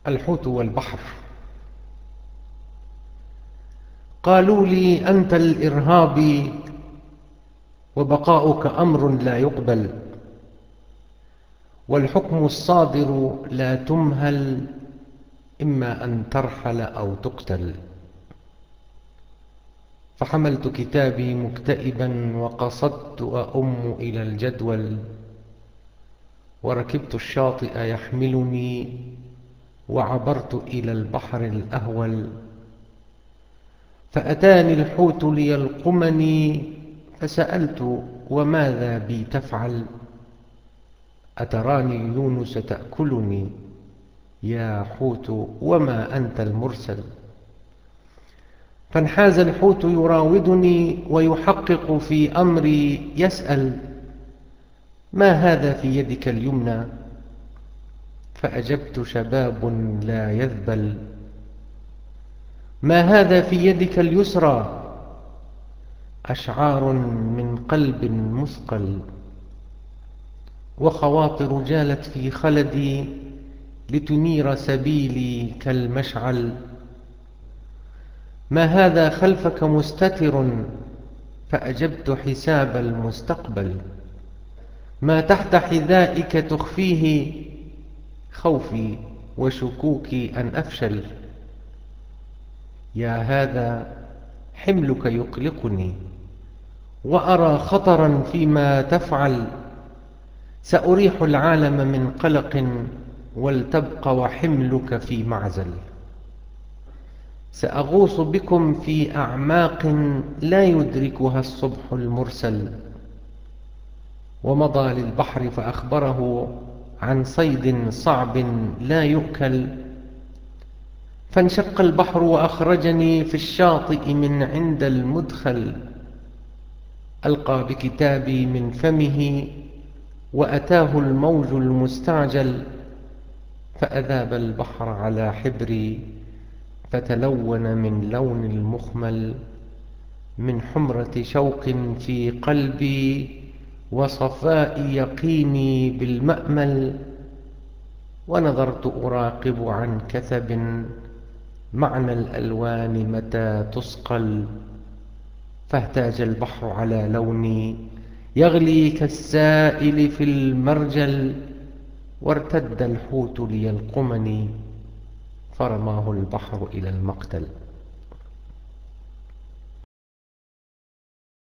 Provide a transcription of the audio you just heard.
الحوت والبحر. قالوا لي: أنت الإرهابي وبقاؤك أمر لا يقبل، والحكم الصادر لا تمهل، إما أن ترحل أو تقتل. فحملت كتابي مكتئبا وقصدت أؤم إلى الجدول، وركبت الشاطئ يحملني وعبرت إلى البحر الأهول. فأتاني الحوت ليلقمني، فسألت: وماذا بي تفعل؟ أتراني يونس تأكلني، يا حوت وما أنت المرسل. فانحاز الحوت يراودني ويحقق في أمري، يسأل: ما هذا في يدك اليمنى؟ فأجبت: شباب لا يذبل. ما هذا في يدك اليسرى؟ أشعار من قلب مثقل، وخواطر جالت في خلدي لتنير سبيلي كالمشعل. ما هذا خلفك مستتر؟ فأجبت: حساب المستقبل. ما تحت حذائك تخفيه؟ خوفي وشكوكي أن أفشل. يا هذا حملك يقلقني، وأرى خطرا فيما تفعل. سأريح العالم من قلق، ولتبق وحملك في معزل. سأغوص بكم في أعماق لا يدركها الصبح المرسل. ومضى للبحر فأخبره عن صيد صعب لا يؤكل. فانشق البحر وأخرجني في الشاطئ من عند المدخل. ألقى بكتابي من فمه، وأتاه الموج المستعجل. فأذاب البحر على حبري، فتلون من لون المخمل، من حمرة شوق في قلبي وصفاء يقيني بالمأمل. ونظرت أراقب عن كثب معنى الألوان متى تصقل. فاهتاج البحر على لوني، يغلي كالسائل في المرجل. وارتد الحوت ليلقمني، فرماه البحر إلى المقتل.